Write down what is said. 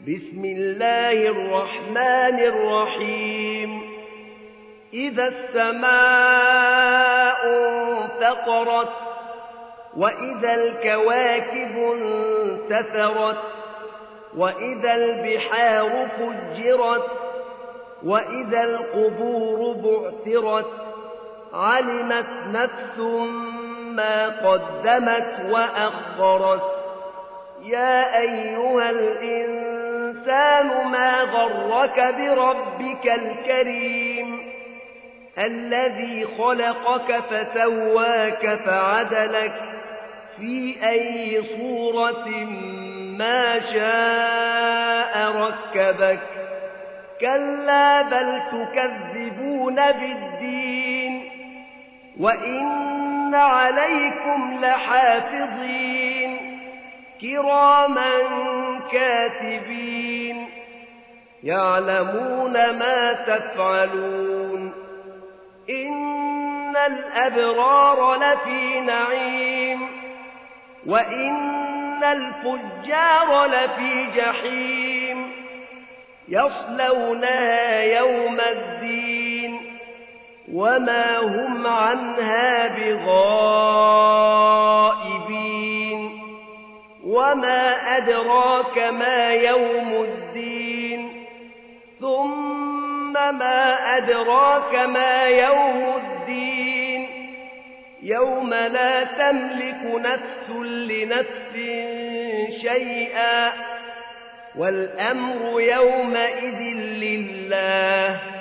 بسم الله الرحمن الرحيم إذا السماء انفطرت وإذا الكواكب انتثرت وإذا البحار فجرت وإذا القبور بعثرت علمت نفس ما قدمت وأخرت يا أيها الإنسان ما غرك بربك الكريم الذي خلقك فسواك فعدلك في أي صورة ما شاء ركبك كلا بل تكذبون بالدين وإن عليكم لحافظين كراما كاتبين يعلمون ما تفعلون إن الأبرار لفي نعيم وإن الفجار لفي جحيم يصلونها يوم الدين وما هم عنها بغائبين وما أدراك ما يوم الدين ثم ما أدراك ما يوم الدين يوم لا تملك نفس لنفس شيئا والأمر يومئذ لله